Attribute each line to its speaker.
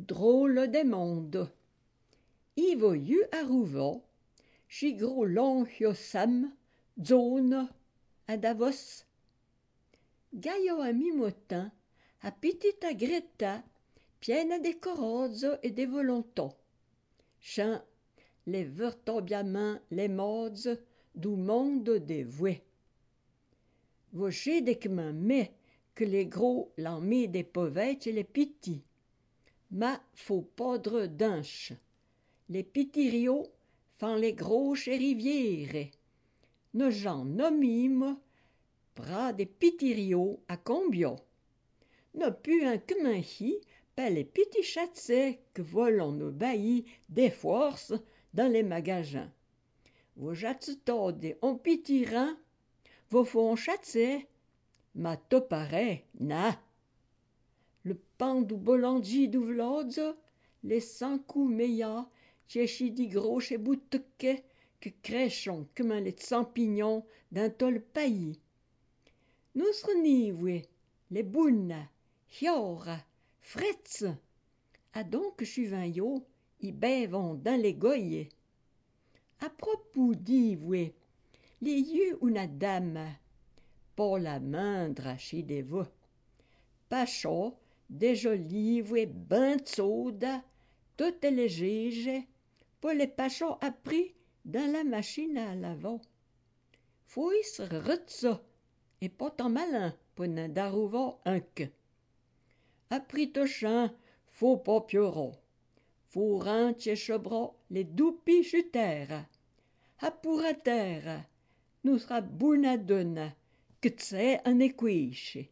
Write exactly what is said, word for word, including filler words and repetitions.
Speaker 1: Drôle des mondes. I voyou a rouva, chi gros lonchio sam, zone, à Davos. Gaio a mimotin, a petita Greta, piena de corazzo e de volonto. Chan, les vertobiaments, les mods, du monde dévoué. Voché de que me met, que les gros l'emmé des pauvettes et les petits. Ma faut podre d'anche. Les petits rios font les grosses rivières. Nos gens nomiment bras des petits rios à combien. N'a pu un hi par les petits châteaux que volons nos baillis des forces dans les magasins. Vos jatsetades en petit rang, vos fonds châteaux, ma topare, na. Le pan du boulanger du vlodze, les cent coups meilleurs, tchechi di gros chez boutuque, que crèchons comme les champignons d'un tol pays. Nous renivoués, les bounes, hiora, fretz, a donc chuvinyo, y bêvons dans les goyers. À propos d'ivoué, les yeux une dame, pour la moindre chez des vous. Pacho, des jolivoué ben soda, toutes les giges, pour les pachos appris dans la machine à laver. Faut se retza, et pas tant malin pour n'en darouva un que. Appris to champ, faut pas pieuron. Faut rentrer chebra les doupi chutères. A pour à terre, nous sera bounadonna, que t'sais un équiche.